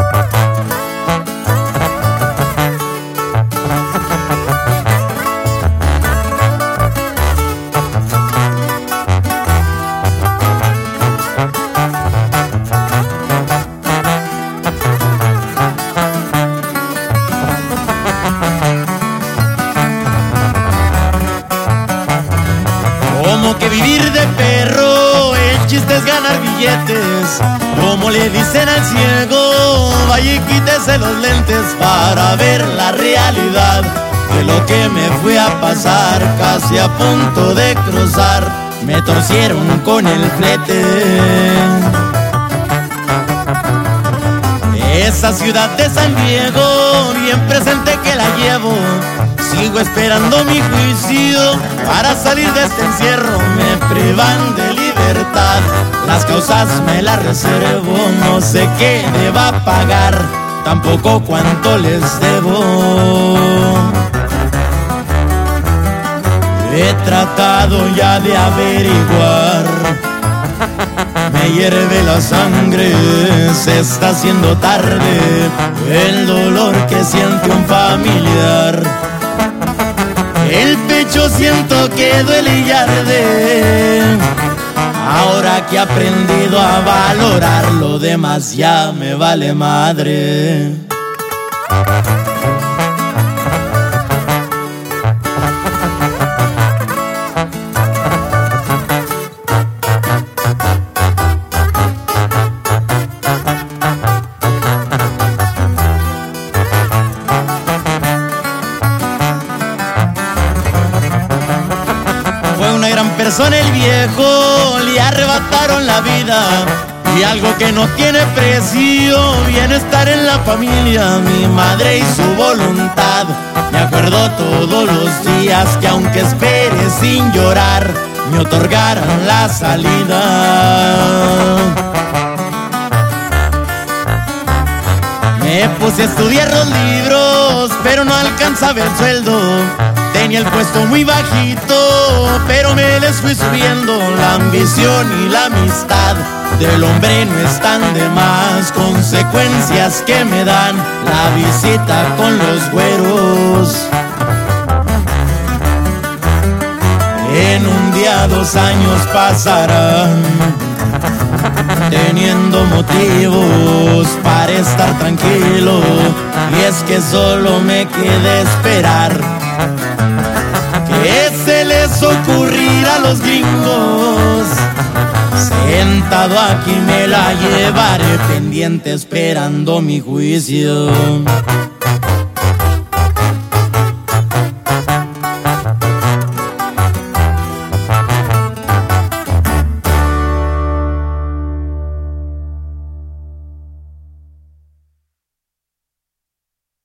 Como que vivir de perro, el chiste es ganar billetes. Como le dicen al ciego, vaya y quítese los lentes para ver la realidad de lo que me fue a pasar. Casi a punto de cruzar, me torcieron con el flete. Esa ciudad de San Diego, bien presente que la llevo. Sigo esperando mi juicio para salir de este encierro. Me privan de libertad, las causas me las reservo. No sé qué deba pagar, tampoco cuánto les debo. He tratado ya de averiguar, me hierve la sangre, se está haciendo tarde. El dolor que siente un familiar, el pecho siento que duele y arde. Ahora que he aprendido a valorar, lo demás ya me vale madre. Fue una gran persona el viejo, le arrebataron la vida. Y algo que no tiene precio, bienestar en la familia, mi madre y su voluntad. Me acuerdo todos los días que aunque espere sin llorar, me otorgaran la salida. Me puse a estudiar los libros, pero no alcanzaba el sueldo. Tenía el puesto muy bajito, pero me les fui subiendo. La ambición y la amistad del hombre no están de más. Consecuencias que me dan la visita con los güeros. En un día 2 años pasarán, teniendo motivos para estar tranquilo. Y es que solo me queda esperar que se les ocurrirá a los gringos. Sentado aquí me la llevaré pendiente esperando mi juicio.